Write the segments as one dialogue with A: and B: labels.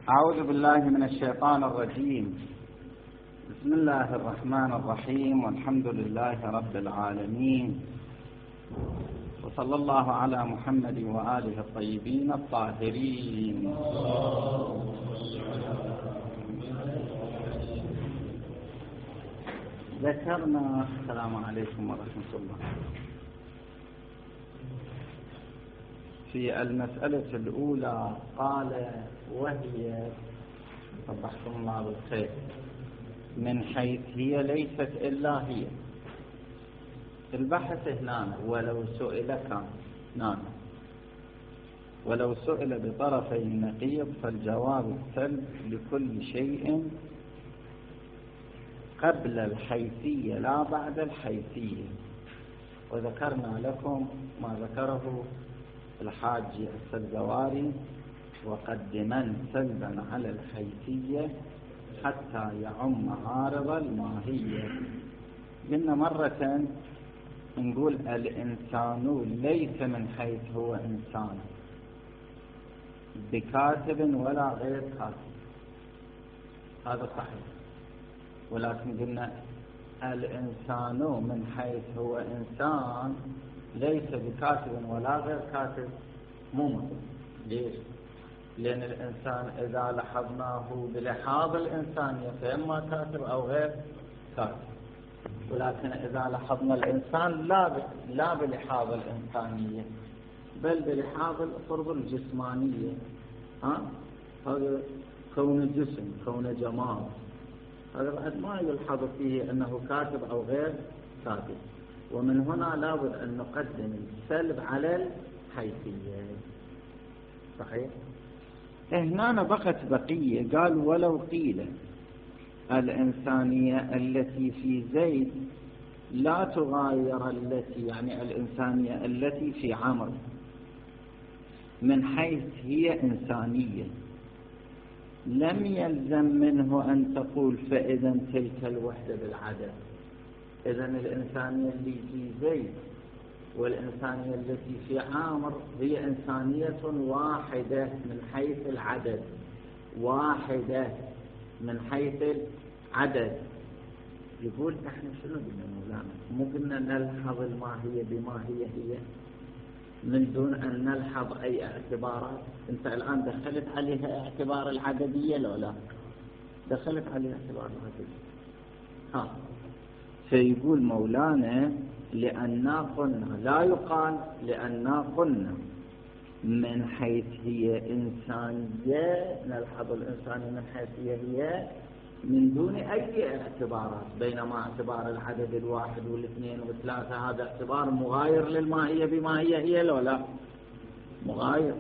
A: أعوذ بالله من الشيطان الرجيم. بسم الله الرحمن الرحيم، والحمد لله رب العالمين، وصلى الله على محمد وآله الطيبين الطاهرين. ذكرنا السلام عليكم ورحمة الله في المسألة الأولى، قال وهي صبحكم الله بالخير من حيث هي ليست إلا هي. البحث هنا ولو سئل بطرفي النقيض فالجواب السلب لكل شيء قبل الحيثية لا بعد الحيثية. وذكرنا لكم ما ذكره الحاج السلزواري: وقدما سلبا على الحيثية حتى يعم عارض الماهية. قلنا مرة نقول الإنسان ليس من حيث هو إنسان بكاتب ولا غير كاتب، هذا صحيح. ولكن قلنا الإنسان من حيث هو إنسان ليس بكاتب ولا غير كاتب، مو مثل. ليش؟ لأن الإنسان إذا لحظناه بلحاظ الإنسانية فإما كاتب أو غير كاتب، ولكن إذا لحظنا الإنسان لا بلحاظ الإنسانية بل بلحاظ القرب الجسمانية. هذا كون جسم، كون جمال، هذا بعد ما يلحظ فيه أنه كاتب أو غير كاتب. ومن هنا لابد أن نقدم السلب على الحيثية. صحيح؟ هنا بقت بقية. قال ولو قيل الإنسانية التي في زيد لا تغاير التي، يعني الإنسانية التي في عمرو، من حيث هي إنسانية، لم يلزم منه أن تقول فإذا تلك الوحدة بالعدد. إذن الإنسانية اللي في زيد والإنسانية التي في عامر هي إنسانية واحدة من حيث العدد، واحدة من حيث العدد. يقول احنا شنو قلنا مولانا؟ مو قلنا نلحظ الماهية بما هي من دون أن نلحظ أي اعتبارات؟ انت الآن دخلت عليها اعتبار العددية لو لا؟ دخلت عليها اعتبار العددية. فيقول مولانا لأننا قلنا، لا يقال لأننا قلنا من حيث هي إنسانية نلحظ الإنسانية من حيث هي من دون أي اعتبارات، بينما اعتبار العدد الواحد والاثنين والثلاثة هذا اعتبار مغاير للماهية بما هي لو لا؟ مغاير.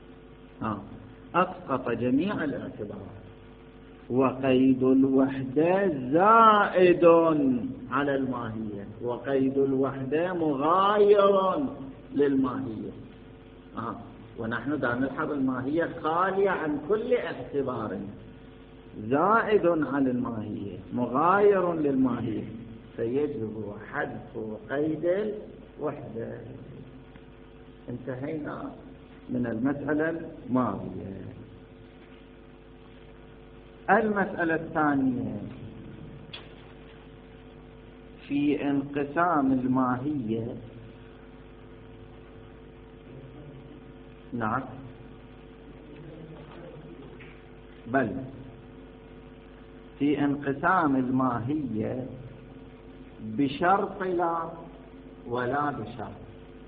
A: أسقط جميع الاعتبارات. وقيد الوحدة زائد على الماهية، وقيد الوحدة مغاير للماهية. ونحن دا نلحظ الماهية خالية عن كل اعتبار، زائد على الماهية مغاير للماهية، فيجب حذف قيد الوحدة. انتهينا من المسألة الماضية. المسألة الثانية في انقسام الماهية. نعم، بل في انقسام الماهية بشرط لا ولا بشرط.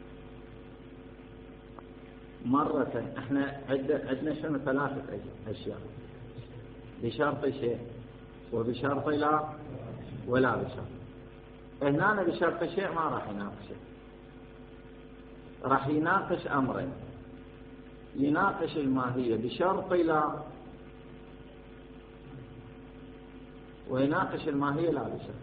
A: مرة احنا عندنا شنو؟ ثلاثة أشياء: بشرط شيء، وبشرط لا، ولا بشرط. هنا بشرط شيء ما راح يناقشه، راح يناقش أمرين: يناقش الماهية بشرط لا، ويناقش الماهية لا بشرط.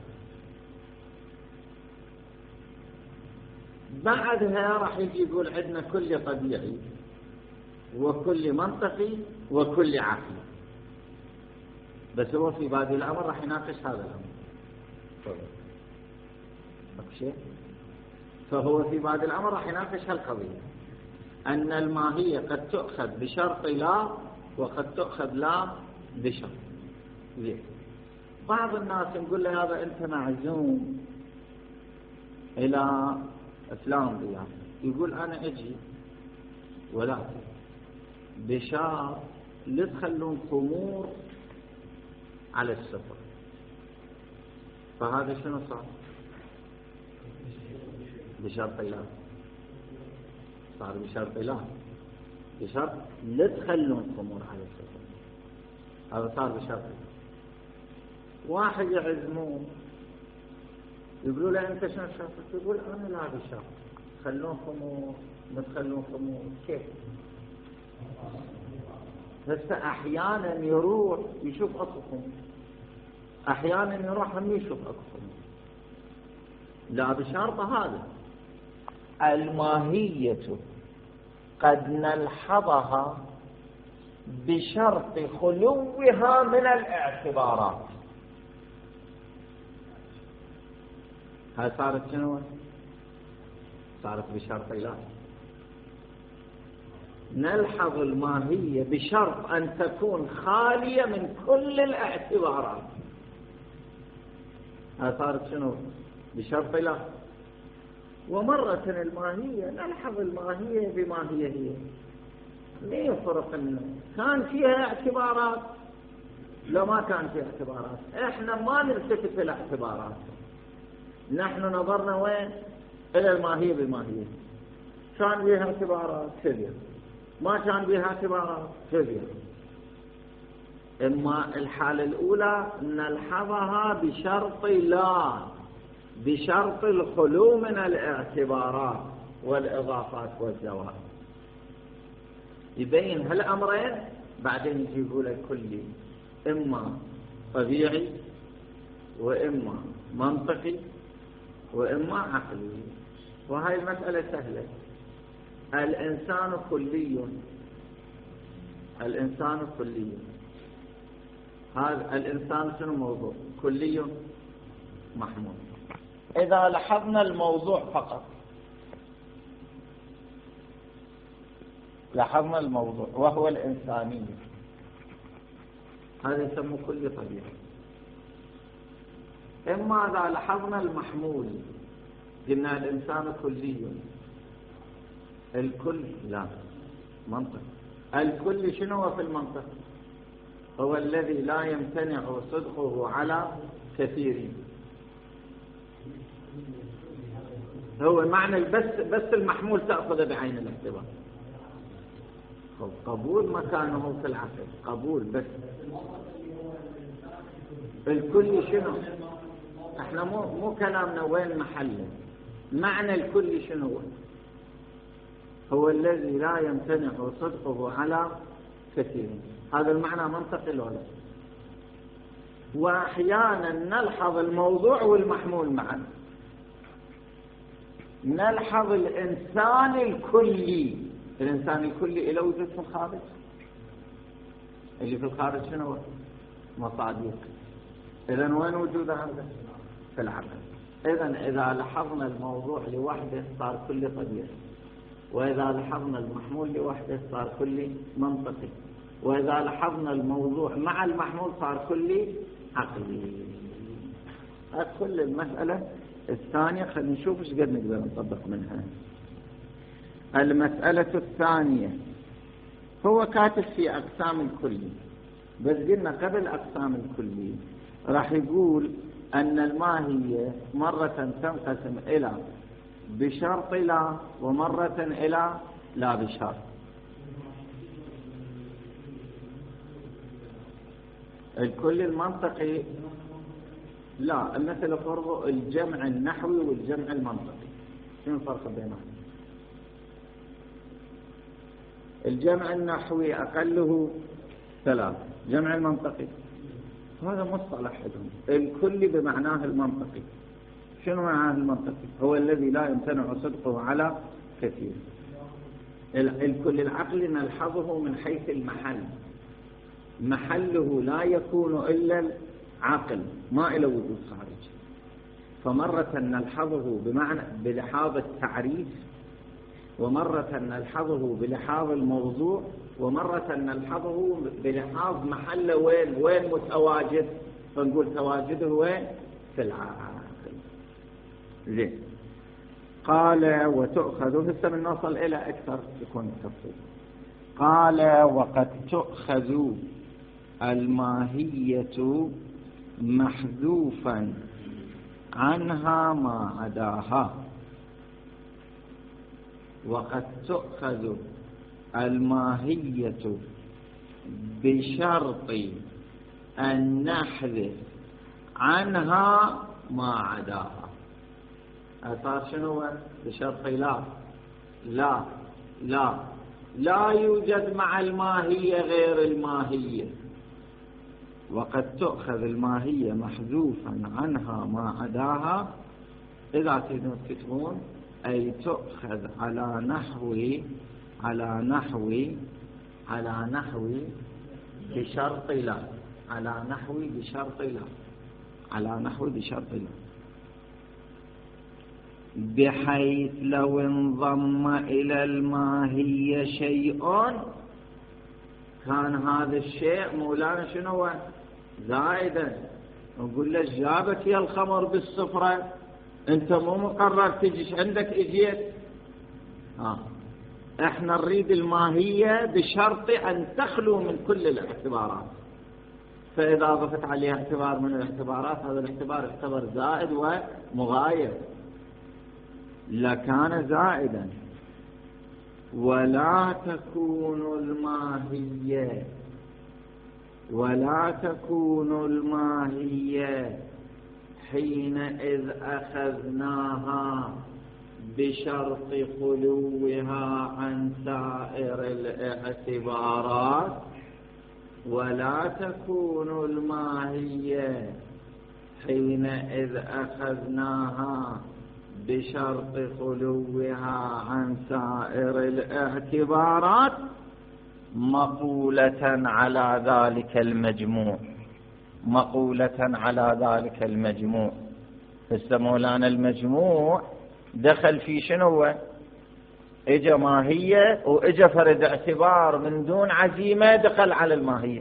A: بعدها راح يجي يقول عندنا كل طبيعي وكل منطقي وكل عقلي. بس هو في بادئ الأمر راح يناقش هذا الأمر. فهو في بادئ الأمر راح يناقش هالقضية، أن الماهية قد تؤخذ بشرط لا وقد تؤخذ لا بشرط. بعض الناس نقول له هذا أنت معزوم إلى فلان ضيافة، يقول أنا أجي ولكن بشرط لا تخلون خمور على السفر. فهذا شنو صار؟ بشرط لا، صار بشرط لا، بشرط لا تخلون خمور على السفر، هذا صار بشرط. واحد يعزموه يقولوا له أنت شنو شرطك؟ يقول أنا لا بشرط، خلون خمور ما تخلون خمور. كيف؟ بس أحيانا يروح يشوف أكو خمور، أحيانا يروح هم يشوف أكو خمور، لا بشرط. هذا الماهية قد نلحظها بشرط خلوها من الاعتبارات. هاي صارت شنو؟ صارت بشرط لا. نلحظ الماهية بشرط أن تكون خالية من كل الاعتبارات. هاي صارت شنو؟ بشرط لا. ومرة الماهية نلحظ الماهية بما هي. ليه فرق كان فيها اعتبارات لو ما كان فيها اعتبارات؟ احنا ما نلتفت الى اعتبارات، نحن نظرنا وين؟ الى الماهية بماهية. كان بها اعتبارات كذا، ما كان بها اعتبارات كذا. اما الحالة الاولى نلحظها بشرط لا، بشرط الخلو من الاعتبارات والاضافات والزوائد. يبين هالامرين بعدين يجي يقول الكلي اما طبيعي واما منطقي واما عقلي. وهي المسألة سهلة. الانسان كلي، الانسان كلي. هذا الانسان شنو موضوع؟ كلي محمول. اذا لاحظنا الموضوع فقط، لاحظنا الموضوع وهو الإنسانية، هذا يسمى كل طبيعي. إما إذا لاحظنا المحمول قلنا الإنسان كلي، الكل لا منطق. الكل شنو في المنطق؟ هو الذي لا يمتنع صدقه على كثير. هو معنى بس المحمول تأخذ بعين الاعتبار. قبول مكانه في العقل، قبول بس. الكل شنو؟ احنا مو كلامنا وين محله. معنى الكل شنو؟ هو الذي لا يمتنع صدقه على كثير. هذا المعنى منطقي ولا؟ واحيانا نلحظ الموضوع والمحمول معا. نلحظ الانسان الكلي. الإنسان الكلي إلى وجود في الخارج. اللي في الخارج شنو؟ مصادق. إذن وين وجود هذا؟ في العقل. إذن إذا لاحظنا الموضوع لوحده صار كل طبيعي، وإذا لاحظنا المحمول لوحده صار كل منطقي، وإذا لاحظنا الموضوع مع المحمول صار كل عقلي. كل المسألة الثانية خلينا نشوف ايش قد نقدر نطبق منها. المسألة الثانية هو كاتب في أقسام الكلي، بس قلنا قبل أقسام الكلي راح يقول أن الماهية مرة تنقسم إلى بشرط لا، ومرة إلى لا بشرط. الكل المنطقي لا، مثل فرض الجمع النحوي والجمع المنطقي. شنو الفرق بينهم؟ الجمع النحوي أقله 3، جمع المنطقي هذا مصطلح عندهم. الكل بمعناه المنطقي. شنو معناه المنطقي؟ هو الذي لا يمتنع صدقه على كثير. الكل العقل نلحظه من حيث المحل، محله لا يكون إلا العقل، ما إلى وجود خارج. فمرة نلحظه بمعنى بلحاظ التعريف، ومرة نلحظه بلحاظ الموضوع، ومرة نلحظه بلحاظ محله وين متواجد، فنقول تواجده وين؟ في العاقل. زين. قال وتؤخذ، هسه بنوصل إلى أكثر يكون تفصيل. قال وقد تؤخذ الماهية محذوفا عنها ما عداها. وقد تؤخذ الماهية بشرط أن نحذف عنها ما عداها. صار شنو؟ بشرط لا يوجد مع الماهية غير الماهية. وقد تؤخذ الماهية محذوفا عنها ما عداها، إذا تريدون تكتبون أي تؤخذ على نحو بشرط لا، بحيث لو انضم إلى الماهية شيء كان هذا الشيء مولانا شنو؟ زائدا. نقول له جابت يا الخمر بالصفرة، انت مو مقرر تجيش عندك اجيت. احنا نريد الماهية بشرط ان تخلو من كل الاعتبارات، فاذا ضفت عليها اعتبار من الاعتبارات هذا الاعتبار يعتبر زائد ومغاير لكان زائدا. ولا تكون الماهية حينئذ أخذناها بشرط خلوها عن سائر الاعتبارات. ولا تكون الماهية حينئذ أخذناها بشرط خلوها عن سائر الاعتبارات مقولة على ذلك المجموع. هسه مولانا المجموع دخل في شنو؟ اجا ماهية واجا فرد اعتبار من دون عزيمة دخل على الماهية.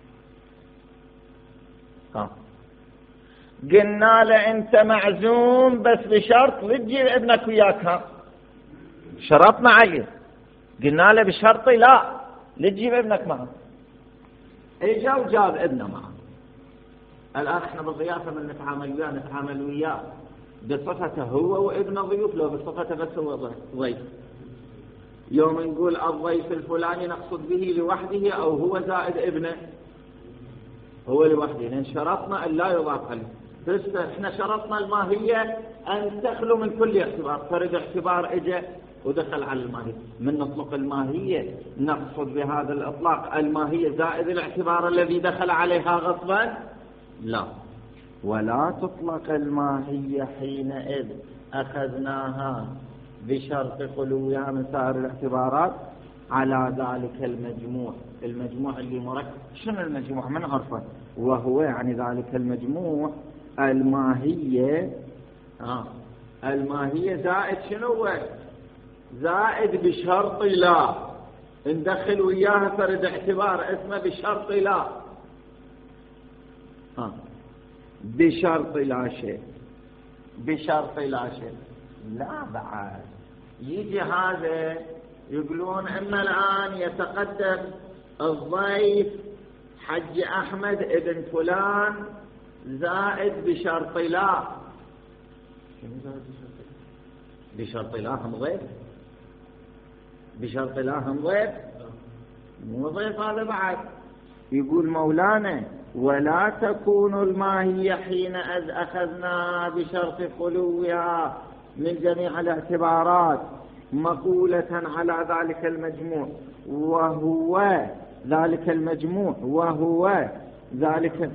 A: قلنا له انت معزوم بس بشرط تجيب ابنك وياك. شرطنا عليه، قلنا له بشرط لا تجيب ابنك معه. اجا وجاب ابنه معه. الان احنا بالضيافه من نتعامل وياه بصفته هو وابنه ضيوف، لو بصفته بس هو ضيف. يوم نقول الضيف الفلاني نقصد به لوحده او هو زائد ابنه، هو لوحده، لان شرطنا ان لا يضاف عليه. بس احنا شرطنا الماهية ان تخلو من كل اعتبار، فرد اعتبار اجا ودخل على الماهية. من نطلق الماهية نقصد بهذا الاطلاق الماهية زائد الاعتبار الذي دخل عليها غصبا؟ لا. ولا تطلق الماهية حينئذ أخذناها بشرط خلوها من سائر الاعتبارات على ذلك المجموع اللي مركب. شنو المجموع؟ من عرفه. وهو يعني ذلك المجموع الماهية زائد شنو؟ زائد بشرط لا، ندخل وياها فرد اعتبار اسمه بشرط لا. بشرط لا شيء لا بعد يجي هذا يقولون اما الان يتقدم الضيف حج احمد ابن فلان زائد بشرط لا. بشرط لا هم ضيف، بشرط لا هم ضيف، مو ضيف هذا بعد. يقول مولانا ولا تكون الماهية حين أخذنا بشرط خلوها من جميع الاعتبارات مقولة على ذلك المجموع، وهو ذلك المجموع وهو ذلك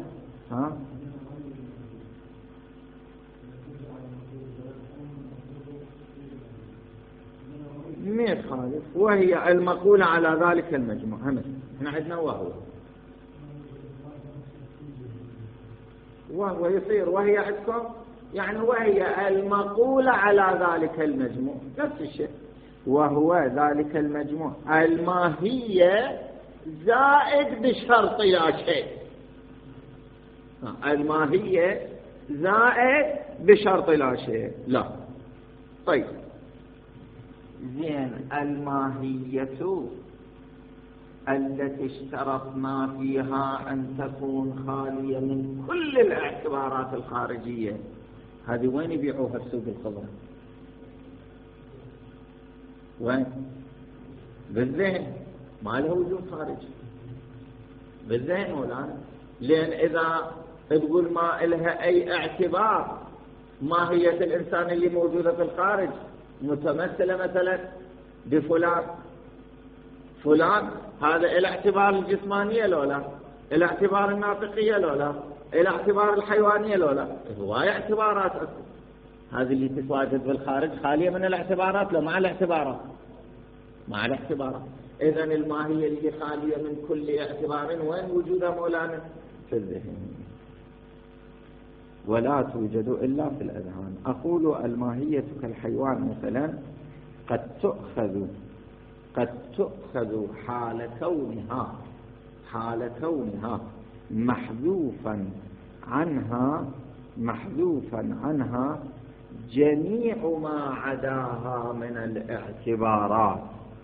A: مين خالف، وهي المقولة على ذلك المجموع. احنا عندنا وهو يصير وهي عندكم يعني وهي المقولة على ذلك المجموع نفس الشيء. وهو ذلك المجموع الماهية زائد بشرط لا شيء. الماهية زائد بشرط لا شيء. لا. طيب زين، الماهية التي اشترطنا فيها أن تكون خالية من كل الاعتبارات الخارجية، هذه وين يبيعوها في سوق الخضرة؟ وين؟ بالذهن، ما لها وجود خارجي بالذهن ولا؟ لأن إذا تقول ما لها أي اعتبار، ماهية الإنسان اللي موجودة في الخارج متمثلة مثلا بفلان، فلان هذا الاعتبار الجسمانية لولا، الاعتبار الناطقية لولا، الاعتبار الحيوانية لولا، هواية اعتبارات أصلا. هذه اللي تتواجد بالخارج خالية من الاعتبارات، لو مع الاعتبارات، مع الاعتبارات. إذن الماهية اللي خالية من كل اعتبار وين وجودها مولانا؟ في الذهن، ولا توجد إلا في الأذهان. أقول الماهية كالحيوان مثلا قد تؤخذ حال كونها محذوفا عنها جميع ما عداها من الاعتبارات،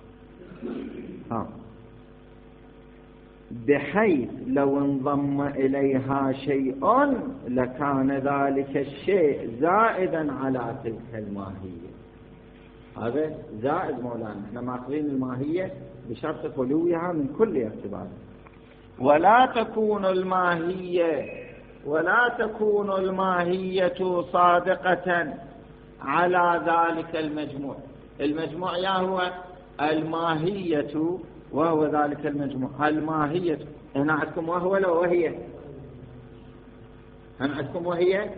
A: بحيث لو انضم إليها شيء لكان ذلك الشيء زائدا على تلك الماهية. هذا زائد مولانا، احنا ماخذين الماهية بشرط خلوها من كل اعتبار. ولا تكون الماهية صادقة على ذلك المجموع. المجموع يا هو الماهية وهو ذلك المجموع. الماهية هنا عندكم وهو لو وهي، هنا عندكم وهي،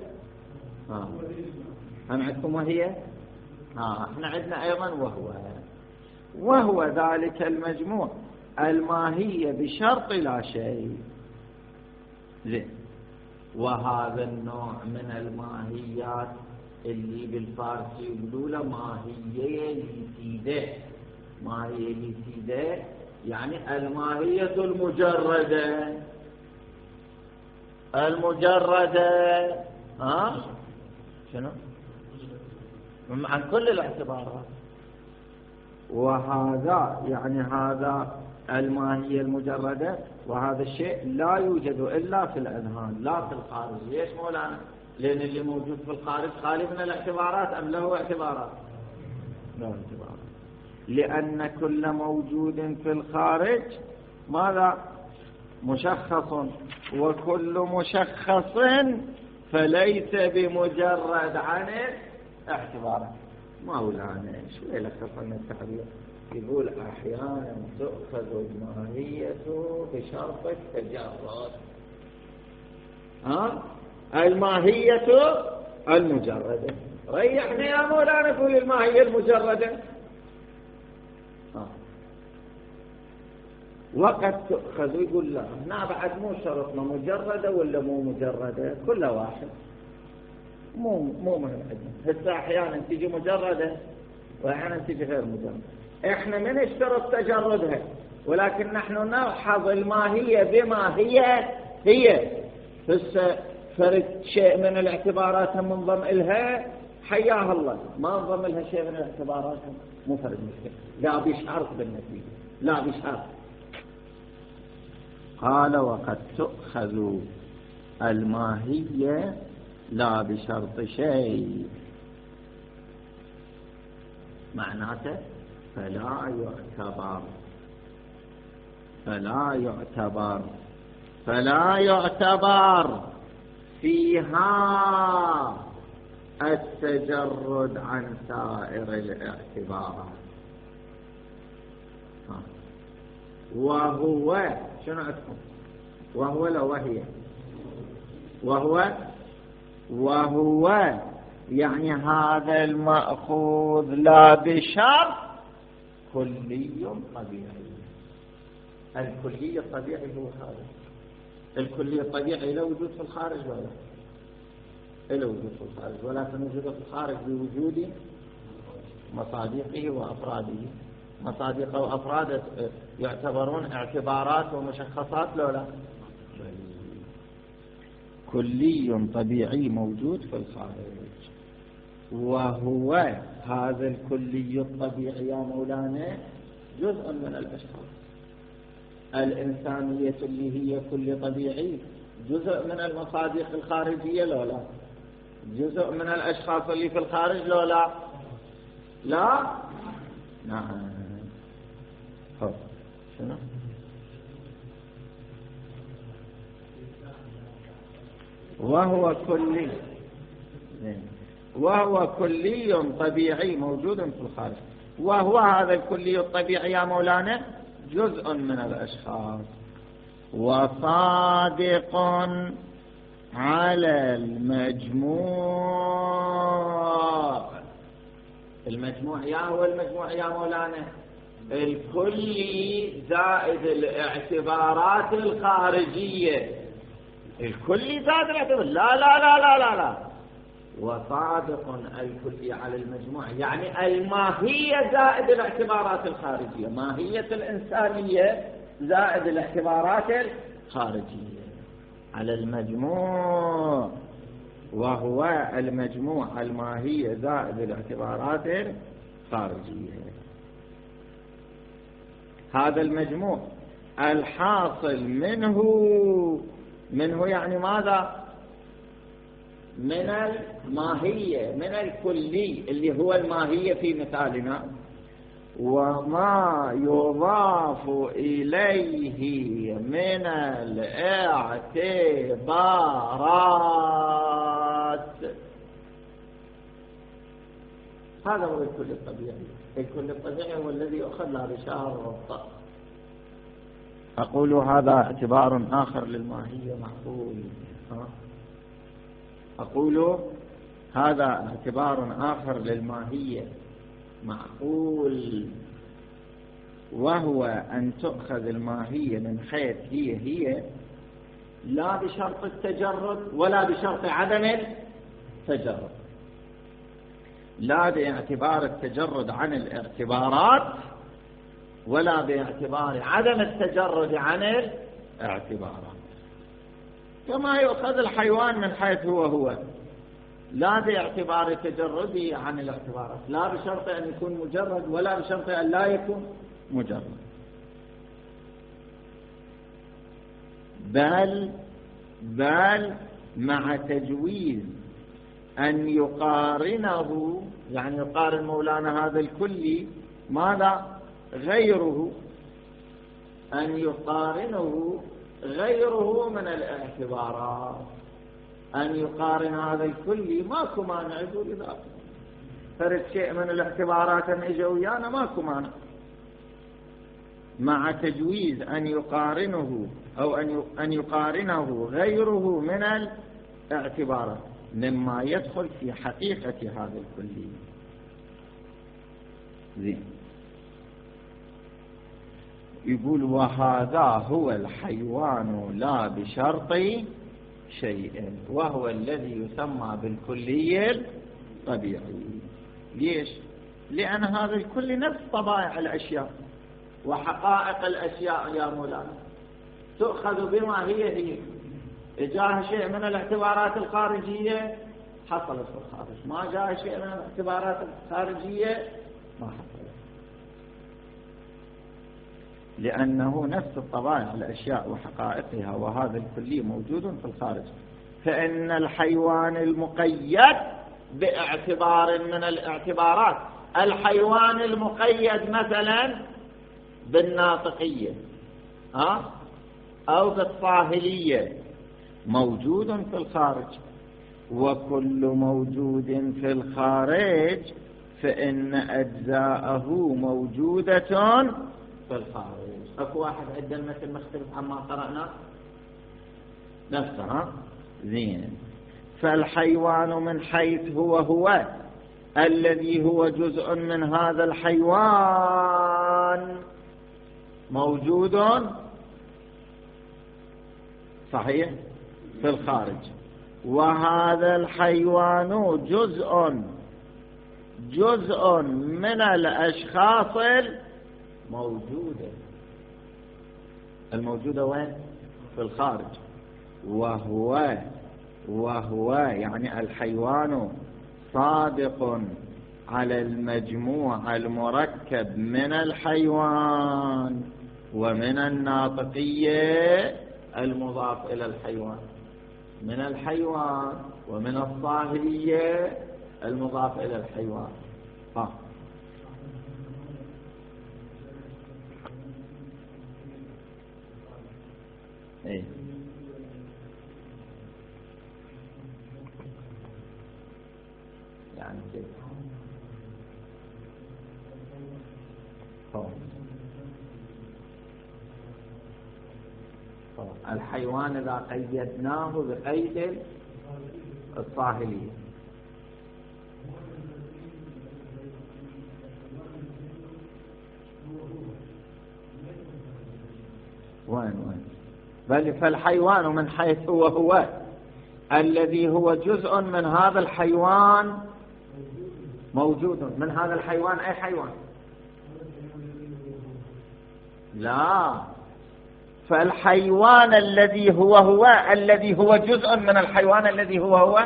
A: هنا عندكم وهي، احنا عندنا ايضا وهو ذلك المجموع الماهية بشرط لا شيء. زين، وهذا النوع من الماهيات اللي بالفارسي يقولوا له ماهية لسيدة. ماهية لسيدة يعني الماهية المجردة شنو؟ عن كل الاعتبارات. وهذا يعني هذا الماهية المجردة، وهذا الشيء لا يوجد إلا في الأذهان لا في الخارج. ليش مولانا؟ لأن اللي موجود في الخارج خالي من الاعتبارات أم له اعتبارات؟ له اعتبارات. لأن كل موجود في الخارج ماذا؟ مشخص، وكل مشخص فليس بمجرد عن اعتباره. مولانا شو يلخصنا التعبير؟ يقول أحيانا تؤخذ الماهية بشرط التجرد. الماهية المجردة. ريحني يا مولانا، قول الماهية المجردة. وقد تؤخذ، يقول لا هنا بعد مو شرطنا مجردة ولا مو مجردة، كل واحد مو مهم عندنا. هسه احيانا تيجي مجردة واحيانا تيجي غير مجردة. احنا من اشترط تجردها، ولكن نحن نلحظ الماهية بما هي هسه فرد شيء من الاعتبارات منضم إلها حياها الله، ما انضم لها شيء من الاعتبارات مو فرد مشكلة، لا بشرط بالنتيجة، لا بشرط. قال وقد تؤخذ الماهية لا بشرط شيء، معناته فلا يعتبر فيها التجرد عن سائر الاعتبارات. وهو شنو عندكم؟ وهو لا وهي، وهو يعني هذا المأخوذ لا بشرط كلي طبيعي. الكلي الطبيعي هو هذا. الكلي الطبيعي له وجود في الخارج ولا له وجود في الخارج، ولكن وجوده في الخارج بوجود مصادقه وأفراده. مصادق أو أفراد يعتبرون اعتبارات ومشخصات لو لا؟ كلي طبيعي موجود في الخارج، وهو هذا الكلي الطبيعي يا مولانا جزء من الأشخاص. الإنسانية اللي هي كل طبيعي جزء من المصادق الخارجية لو لا؟ جزء من الأشخاص اللي في الخارج لو لا؟ لا؟ نعم. شنو؟ وهو كلي طبيعي موجود في الخارج، وهو هذا الكلي الطبيعي يا مولانا جزء من الأشخاص، وصادق على المجموع يا هو المجموع يا مولانا الكلي زائد الاعتبارات الخارجية، الكلي زائد الاعتبارات، لا لا لا لا لا لا، وصادق الكلي على المجموع يعني الماهية زائد الاعتبارات الخارجية، ماهية الإنسانية زائد الاعتبارات الخارجية على المجموع، وهو المجموع الماهية زائد الاعتبارات الخارجية. هذا المجموع الحاصل منه يعني ماذا؟ من الماهية، من الكلي اللي هو الماهية في مثالنا، وما يضاف إليه من الاعتبارات. هذا هو الكل الطبيعي. الكل الطبيعي هو الذي يؤخذ لا بشار والطاء. أقول هذا اعتبار آخر للماهية معقول. أقول هذا اعتبار آخر للماهية معقول، وهو أن تؤخذ الماهية من حيث هي لا بشرط التجرد ولا بشرط عدم التجرد، لا باعتبار التجرد عن الاعتبارات ولا باعتبار عدم التجرد عن الاعتبارات، كما يؤخذ الحيوان من حيث هو لا باعتبار تجرده عن الاعتبارات، لا بشرط أن يكون مجرد ولا بشرط أن لا يكون مجرد، بل مع تجويز أن يقارنه، يعني يقارن مولانا هذا الكلي ماذا؟ غيره، أن يقارنه غيره من الاعتبارات، أن يقارن هذا الكلي ماكو مانع يقول إذا فرد شيء من الاعتبارات أن إجا ويانا ماكو مانع، مع تجويز أن يقارنه أو أن يقارنه غيره من الاعتبارات مما يدخل في حقيقة هذا الكلي. زين، يقول وهذا هو الحيوان لا بشرط شيء، وهو الذي يسمى بالكلي الطبيعي. ليش؟ لأن هذا الكل نفس طبائع الأشياء وحقائق الأشياء يا مولانا، تؤخذ بما هي جاء شيء من الاعتبارات الخارجية حصلت في الخارج، ما جاء شيء من الاعتبارات الخارجية ما حصلت، لأنه نفس الطبائع الأشياء وحقائقها، وهذا الكلي موجود في الخارج. فإن الحيوان المقيد باعتبار من الاعتبارات، الحيوان المقيد مثلا بالناطقية أو بالصاهلية موجود في الخارج، وكل موجود في الخارج فإن أجزاءه موجودة في الخارج. أكو واحد عند المثل مختلف عما قرأنا نفسه. زين، فالحيوان من حيث هو الذي هو جزء من هذا الحيوان موجود صحيح في الخارج، وهذا الحيوان جزء من الأشخاص موجودة. الموجودة وين؟ في الخارج. وهو يعني الحيوان صادق على المجموع المركب من الحيوان ومن الناطقية المضاف إلى الحيوان، من الحيوان ومن الصاهلية المضاف إلى الحيوان. إيه. يعني كيف؟ الحيوان إذا قيدناه بقيد الصاهلية وين بل فالحيوان من حيث هو الذي هو جزء من هذا الحيوان موجود. من هذا الحيوان أي حيوان؟ لا، فالحيوان الذي هو الذي هو جزء من الحيوان الذي هو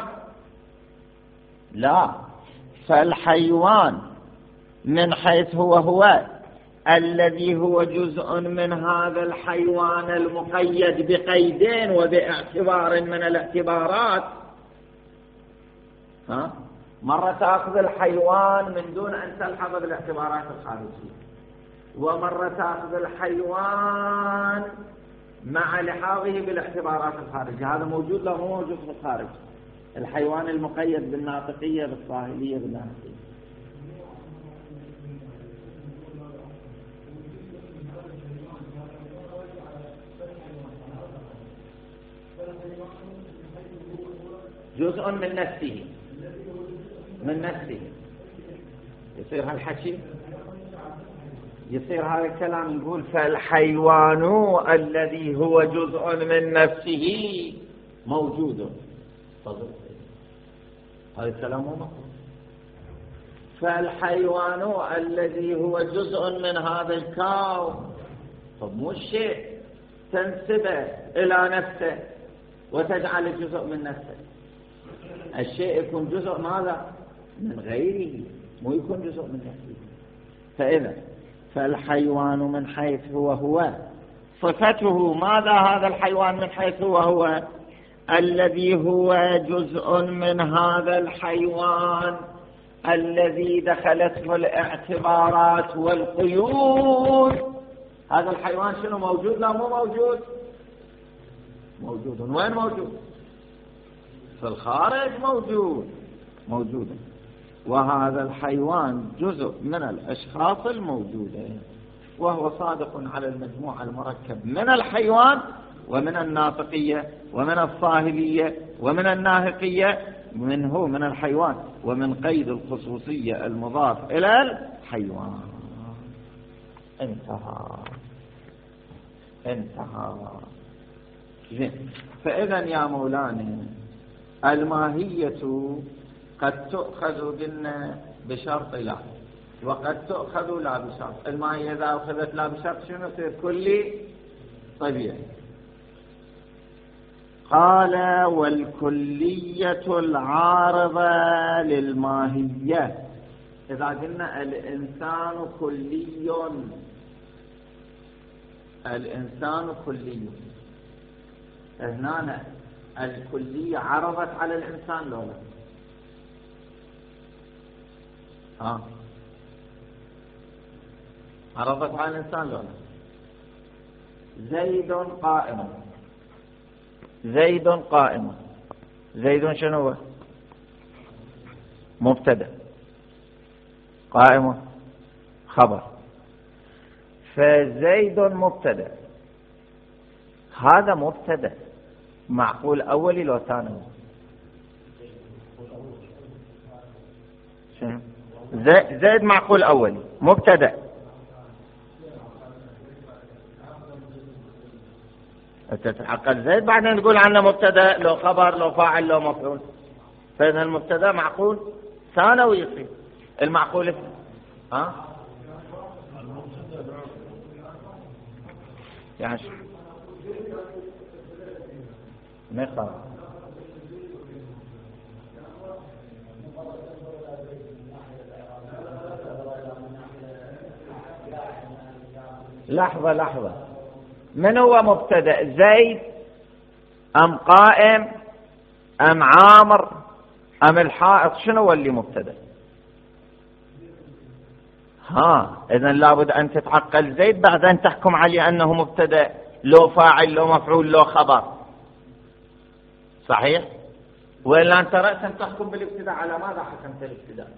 A: لا، فالحيوان من حيث هو الذي هو جزء من هذا الحيوان المقيد بقيدين وباعتبار من الاعتبارات. مرة تأخذ الحيوان من دون أن تلحظ بالاعتبارات الخارجية، ومرة تأخذ الحيوان مع لحاظه بالاعتبارات الخارجية. هذا موجود له مو موجود في الخارج. الحيوان المقيد بالناطقية بالصاهلية بالناطقية. جزء من نفسه، من نفسه. يصير هالحكي، يصير هذا الكلام يقول فالحيوان الذي هو جزء من نفسه موجود. هذا الكلام مو مقبول. فالحيوان الذي هو جزء من هذا الكون. طب مو الشيء تنسبه إلى نفسه وتجعل جزء من نفسه. الشيء يكون جزء ماذا؟ من غيره، مو يكون جزء من نفسه. فإذا فالحيوان من حيث هو صفته ماذا؟ هذا الحيوان من حيث هو الذي هو جزء من هذا الحيوان الذي دخلته الاعتبارات والقيود. هذا الحيوان شنو موجود؟ لا مو موجود. موجود. وين موجود؟ في الخارج موجود. وهذا الحيوان جزء من الأشخاص الموجودة، وهو صادق على المجموع المركب من الحيوان ومن الناطقية ومن الصاهلية ومن الناهقية، منه من الحيوان ومن قيد الخصوصية المضاف إلى الحيوان. انتهى. فإذا يا مولانا الماهية قد تؤخذ بشرط لا، وقد تؤخذ لا بشرط. الماهية إذا أخذت لا بشرط شنو يصير؟ كلي طبيعي. قال والكلية العارضة للماهية. إذا قلنا الإنسان كلي، الإنسان كلي، هنا الكلية عرضت على الإنسان لولا؟ عرضت على الإنسان لولا؟ زيد قائم. زيد قائم. زيد شنو هو؟ مبتدأ. قائم خبر. فزيد مبتدأ. هذا مبتدأ معقول أولي لو ثانوي؟ شنو؟ زيد معقول أولي مبتدأ. تتعقل زيد بعدين نقول عنه مبتدأ لو خبر لو فاعل لو مفعول. فإذا المبتدأ معقول ثانوي يصير. المعقول يعني مخر لحظة من هو مبتدأ؟ زيد أم قائم أم عامر أم الحائط؟ شنو هو اللي مبتدأ؟ إذن لابد أن تتعقل زيد بعد أن تحكم عليه أنه مبتدأ، لو فاعل لو مفعول لو خبر، صحيح؟ وإلا أنت رأسا تحكم بالابتداء. على ماذا حكمت الابتداء؟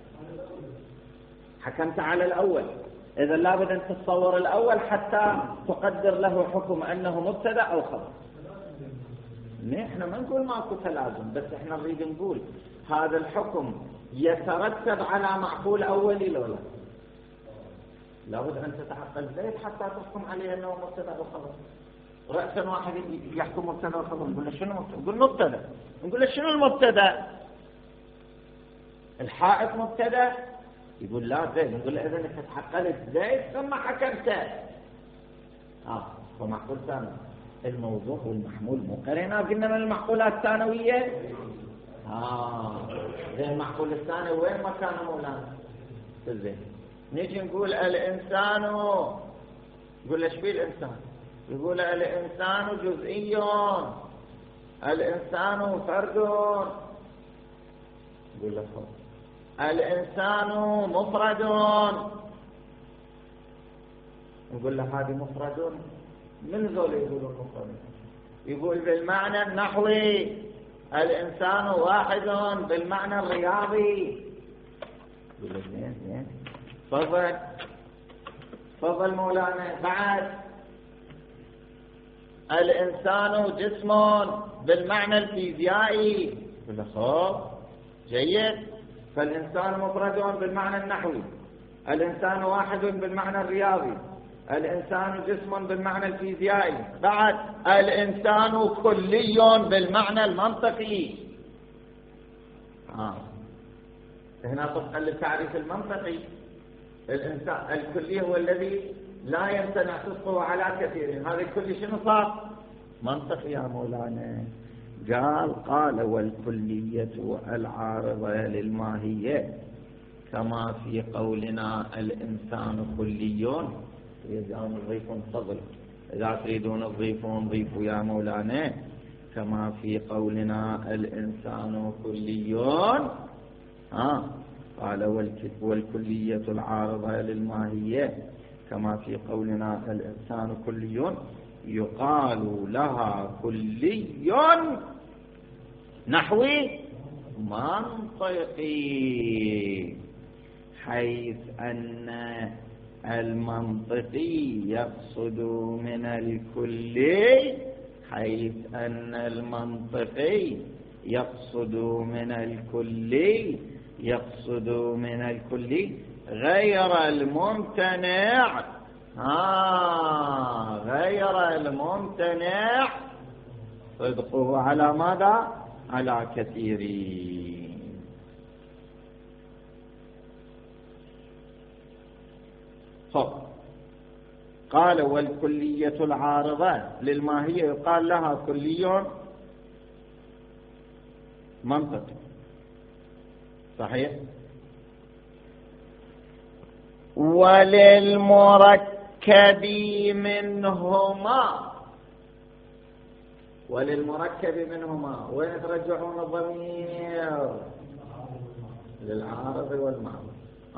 A: حكمت على الأول. إذا لابد أن تتصور الأول حتى تقدر له حكم أنه مبتدأ أو خبر. احنا ما نقول ماكو تلازم، بس احنا نريد نقول هذا الحكم يترتب على معقول أولي لو لا. لابد أن تتعقل زيد حتى تحكم عليه أنه مبتدأ أو خبر. رأسا واحد يحكم مبتدأ أو خبر، نقول له شنو مبتدأ؟ نقول مبتدأ. نقول له شنو المبتدأ؟ الحائط مبتدأ؟ يقول لا زيد. نقول له إذا أنت تحقلت زيد ثم حكمت. ومعقول ثاني الموضوع والمحمول مو قرينا قلنا من المعقولات الثانوية. زين المعقول الثاني وين مكانه مولانا؟ زين نيجي نقول الإنسان، يقول ايش فيه الإنسان؟ يقول الإنسان جزئي، الإنسان فرد. يقول له الإنسان مفرد. نقول له هذه مفرد، من ذول يقولون مفرد؟ يقول بالمعنى النحوي الإنسان واحد بالمعنى الرياضي. يقول له زين تفضل مولانا. بعد الإنسان جسم بالمعنى الفيزيائي. يقول له جيد. فالإنسان مفرد بالمعنى النحوي، الإنسان واحد بالمعنى الرياضي، الإنسان جسم بالمعنى الفيزيائي. بعد الإنسان كلي بالمعنى المنطقي. هنا طبقا للتعريف المنطقي الإنسان الكلي هو الذي لا يمتنع صدقه على كثير. هذا الكلي شنو صار؟ منطقي يا مولانا. قال والكلية العارضة للماهية كما في قولنا الإنسان كلي. إذا نضيفون فضل، إذا تريدون تضيفون ضيفوا يا مولانا. كما في قولنا الإنسان كلي. قال والكلية العارضة للماهية كما في قولنا الإنسان كلي يقال لها كلي نحوي منطقي، حيث أن المنطقي يقصد من الكلي، حيث أن المنطقي يقصد من الكلي، يقصد من الكلي غير الممتنع. غير الممتنع صدقه على ماذا؟ على كثيرين. قال والكلية العارضة للماهية يقال لها كلي منطقي، صحيح. وللمركب منهما، وللمركب منهما وين ترجعون الضمير؟ للعارض والمعروض.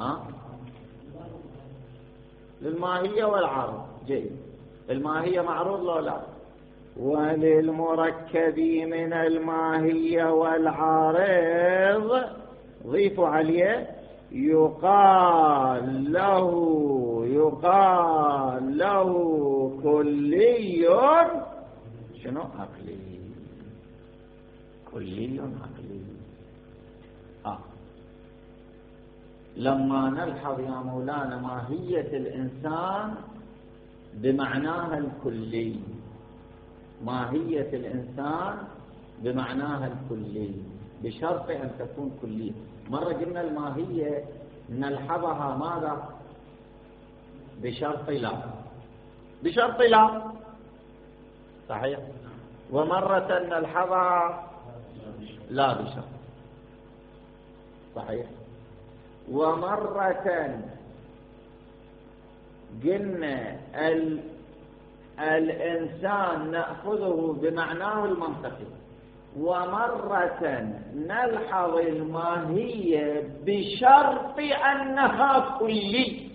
A: للماهية والعارض. جيد. الماهية معروض لو لا؟ وللمركب من الماهية والعارض ضيفوا عليه يقال له كلي شنو؟ عقلي. كلي عقلي. لما نلحظ يا مولانا ماهية الإنسان بمعناها الكلي، ماهية الإنسان بمعناها الكلي بشرط أن تكون كلية. مرة قلنا الماهية نلحظها ماذا؟ بشرط لا. بشرط لا. صحيح. ومرة نلحظها لا بشرط، صحيح. ومرة قلنا الإنسان نأخذه بمعناه المنطقي، ومرة نلحظ الماهية بشرط أنها كلي.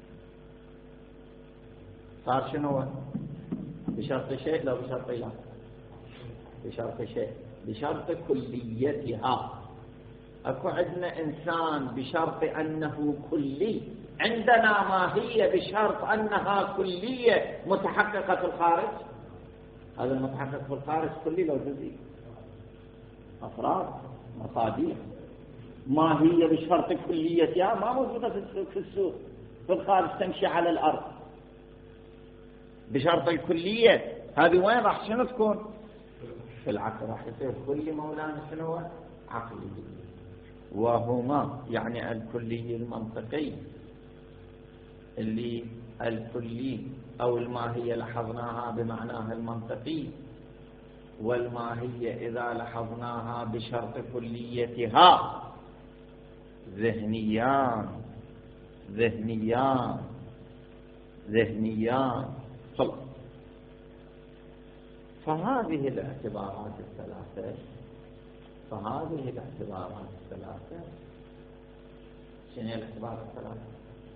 A: صار شنو؟ بشرط شيء لا بشرط لا، بشرط شيء، بشرط كليتها. اكو عندنا انسان بشرط انه كلي، عندنا ماهية بشرط انها كلية متحققة في الخارج. هذا المتحقق في الخارج كلي لو جزئي، افراد مصادر. ماهية بشرط كليتها ما موجودة في السوق، في الخارج تمشي على الارض بشرط الكلية. هذه وين راح شنو تكون؟ في العقل، راح يصير كل مولانا شنو هو؟ عقلي. وهما يعني الكلي المنطقي، اللي الكلي أو الماهية لاحظناها بمعناها المنطقي، والماهية إذا لاحظناها بشرط كليتها ذهنيان ذهنيان ذهنيان. خلاص. فهذه الاعتبارات الثلاثة، شنو الاعتبارات الثلاثة؟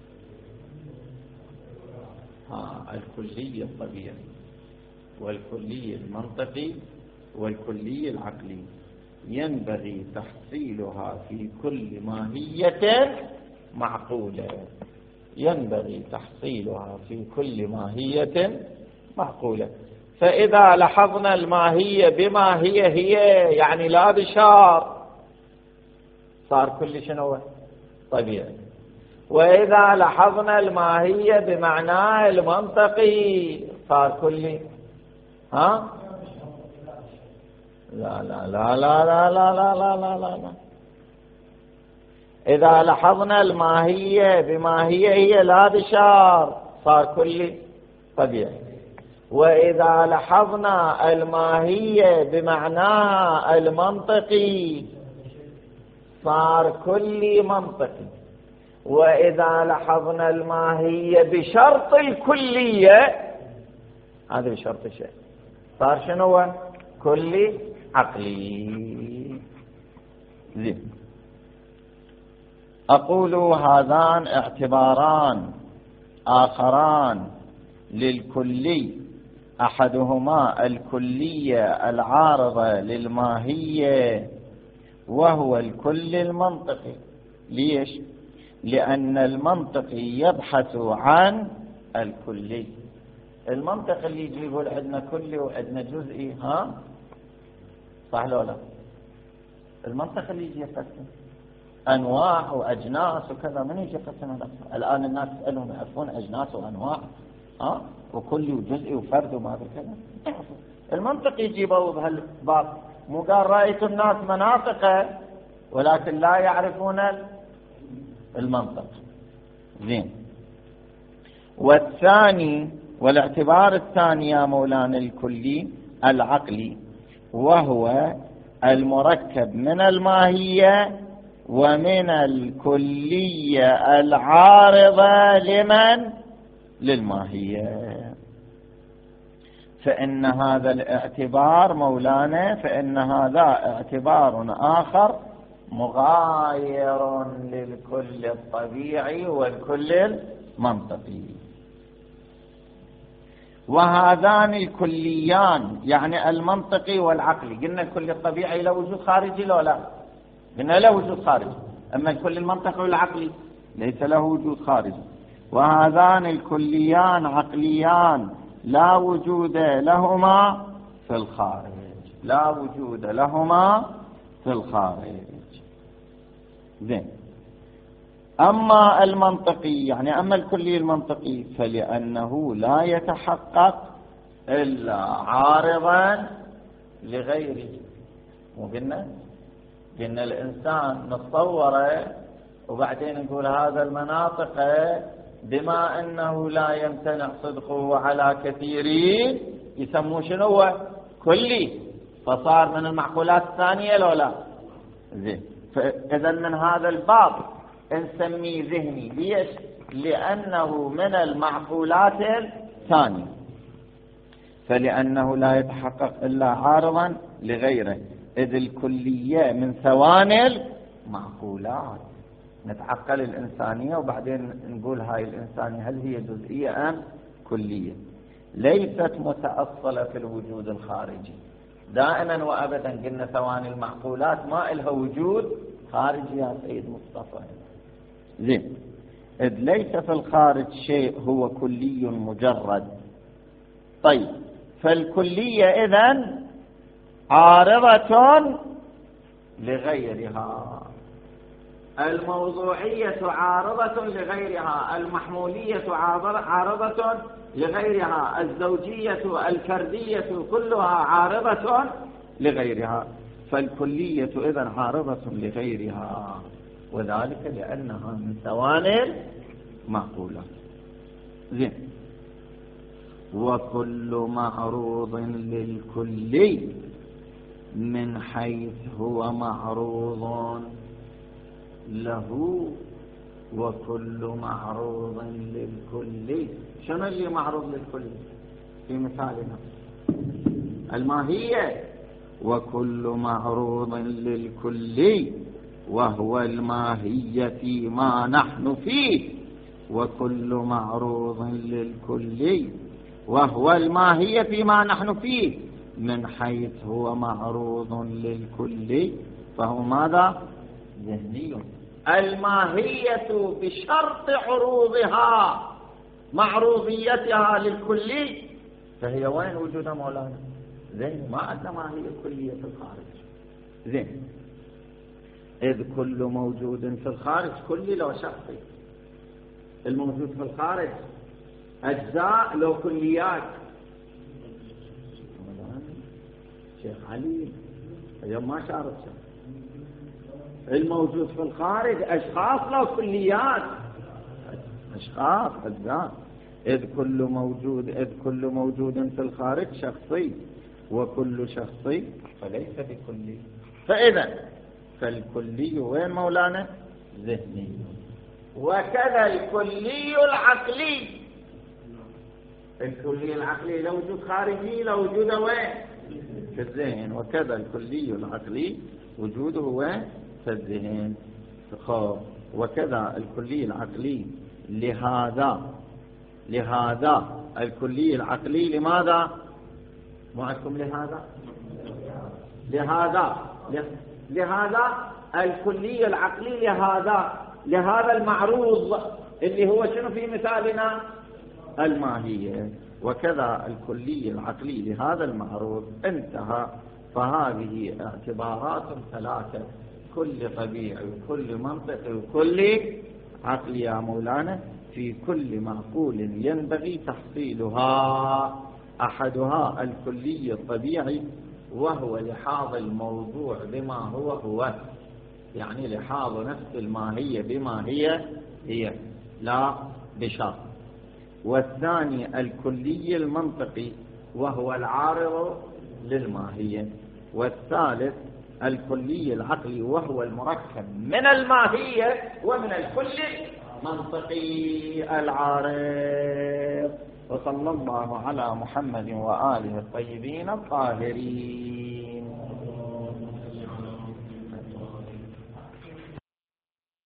A: الكلي الطبيعي، والكلي المنطقي، والكلي العقلي، ينبغي تحصيلها في كل ماهية معقولة. ينبغي تحصيلها في كل ماهية معقولة. فإذا لاحظنا الماهية بما هي يعني لا بشار، صار كل شنو؟ طبيعي. وإذا لاحظنا الماهية بمعناه المنطقي صار كل لا لا لا لا لا لا لا لا لا لا. إذا لاحظنا الماهية بما هي لا بشار صار كل طبيعي. وإذا لاحظنا الماهية بمعناها المنطقي صار كل منطقي. وإذا لاحظنا الماهية بشرط الكلية، هذا بشرط شيء، صار شنو؟ كل عقلي. زين. أقول هذان اعتباران آخران للكلي، أحدهما الكلية العارضة للماهية وهو الكل المنطقي. ليش؟ لأن المنطقي يبحث عن الكلي. المنطق اللي يجي يقول عندنا كلي وعندنا جزئي، صح لو لا؟ المنطق اللي يجي يقسم أنواع وأجناس وكذا، من يجي يقسم الأفراد؟ الآن الناس تسألهم يعرفون أجناس وأنواع وكلي وجزئي وفرد وما كذا. المنطق يجيبه بهالباب. مو قال رأيت الناس مناطق ولكن لا يعرفون المنطق. زين. والثاني، والاعتبار الثاني يا مولانا الكلي العقلي، وهو المركب من الماهية ومن الكلية العارضة للماهية. فإن هذا الاعتبار مولانا، فإن هذا اعتبار آخر مغاير للكل الطبيعي والكل المنطقي. وهذان الكليان يعني المنطقي والعقلي، قلنا الكل الطبيعي له وجود خارجي لو لا؟ قلنا له وجود خارجي. أما الكل المنطقي والعقلي ليس له وجود خارجي. وهذان الكليان عقليان لا وجود لهما في الخارج، لا وجود لهما في الخارج. زين. أما المنطقي يعني أما الكلي المنطقي فلأنه لا يتحقق إلا عارضا لغيره. وقلنا الإنسان نتصوره وبعدين نقول هذا المناطق بما أنه لا يمتنع صدقه على كثيرين يسموه شنو هو؟ كلي، فصار من المعقولات الثانية لو لا؟ زين. فإذا من هذا الباب نسميه ذهني. ليش؟ لأنه من المعقولات الثانية، فلأنه لا يتحقق إلا عارضا لغيره، إذ الكلية من ثواني المعقولات. نتعقل الإنسانية وبعدين نقول هاي الإنسانية هل هي جزئية أم كلية؟ ليست متأصلة في الوجود الخارجي. دائما وأبدا قلنا ثواني المعقولات ما إلها وجود خارجي يا سيد مصطفى. زين. إذ ليس في الخارج شيء هو كلي مجرد. طيب، فالكلية إذن عارضة لغيرها، الموضوعية عارضة لغيرها، المحمولية عارضة لغيرها، الزوجية الفردية كلها عارضة لغيرها. فالكلية إذن عارضة لغيرها، وذلك لأنها من ثواني المعقولات. زين. وكل معروض للكلي من حيث هو معروض له، وكل معروض للكلي. شنو اللي معروض للكلي في مثالنا؟ الماهية. وكل معروض للكلي وهو الماهية فيما نحن فيه، وكل معروض للكلي وهو الماهية فيما نحن فيه من حيث هو معروض للكلي فهو ماذا؟ ذهني. الماهية بشرط عروضها معروضيتها للكلي، فهي وين وجودها مولانا؟ زين. ما عندنا ماهية كلية في الخارج. زين. إذ كل موجود في الخارج كلي لو شخصي، الموجود في الخارج أجزاء لو كليات. شيخ علي اليوم ما شارك. الموجود في الخارج أشخاص لو كليات، أشخاص أجزاء. إذ كل موجود في الخارج شخصي، وكل شخصي فليس بكلي. فإذا فالكلي وين مولانا؟ ذهني. وكذا الكلي العقلي. الكلي العقلي له وجود خارجي، له وجوده وين؟ في الذهن. وكذا الكلي العقلي وجوده وين؟ في الذهن. وكذا الكلي العقلي لهذا الكلي العقلي لماذا؟ معكم لهذا الكلي العقلي لهذا المعروض اللي هو شنو في مثالنا؟ الماهية. وكذا الكلي العقلي لهذا المعروض. انتهى. فهذه اعتبارات ثلاثة، كل طبيعي وكل منطقي وكل عقلي يا مولانا، في كل معقول ينبغي تحصيلها. أحدها الكلي الطبيعي، وهو لحاظ الموضوع بما هو، يعني لحاظ نفس الماهية بما هي لا بشرط. والثاني الكلي المنطقي، وهو العارض للماهية. والثالث الكلي العقلي، وهو المركب من الماهية ومن الكلي المنطقي العارض. وصلى الله على محمد وآله الطيبين الطاهرين.